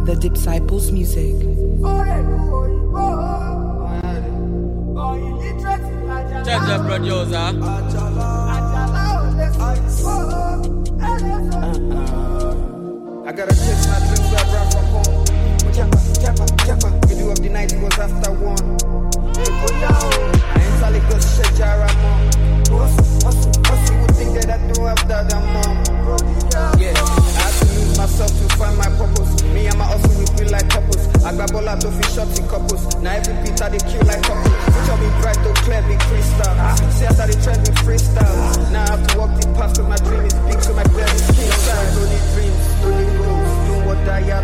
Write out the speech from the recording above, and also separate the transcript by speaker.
Speaker 1: The Disciples Music.
Speaker 2: Check the producer.
Speaker 3: I gotta chase my dreams where I brought from home. Japa. Middle of the night, it was after 1. I ain't solid good shit, Jaramo. Hustle, would think that I do after that mom. Yeah, I had to lose myself to find my purpose. Me and my hustle, we feel like couples. I grab all out of fish shots in couples. Now every beat I they kill like couples. Future be bright, though clear, be crystal. See after they trend with freestyle. Now I have to walk the path, cause my dream is big, so my clear is king. Only dreams, only goals. Doing what I